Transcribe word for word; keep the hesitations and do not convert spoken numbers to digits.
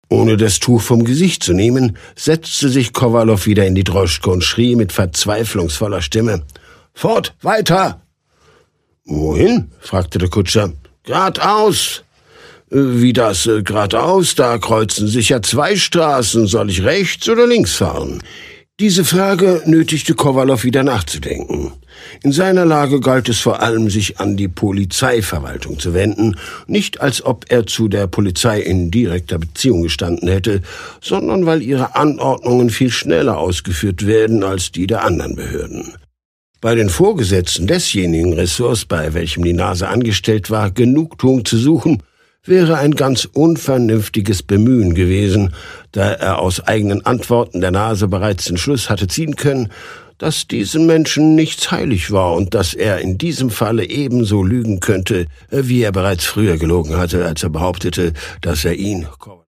Ohne das Tuch vom Gesicht zu nehmen, setzte sich Kowalow wieder in die Droschke und schrie mit verzweiflungsvoller Stimme: »Fort, weiter!« »Wohin?« fragte der Kutscher. »Geradeaus.« »Wie das, äh, geradeaus? Da kreuzen sich ja zwei Straßen. Soll ich rechts oder links fahren?« Diese Frage nötigte Kowalow wieder nachzudenken. In seiner Lage galt es vor allem, sich an die Polizeiverwaltung zu wenden, nicht als ob er zu der Polizei in direkter Beziehung gestanden hätte, sondern weil ihre Anordnungen viel schneller ausgeführt werden als die der anderen Behörden. Bei den Vorgesetzten desjenigen Ressorts, bei welchem die Nase angestellt war, Genugtuung zu suchen, wäre ein ganz unvernünftiges Bemühen gewesen, da er aus eigenen Antworten der Nase bereits den Schluss hatte ziehen können, dass diesem Menschen nichts heilig war und dass er in diesem Falle ebenso lügen könnte, wie er bereits früher gelogen hatte, als er behauptete, dass er ihn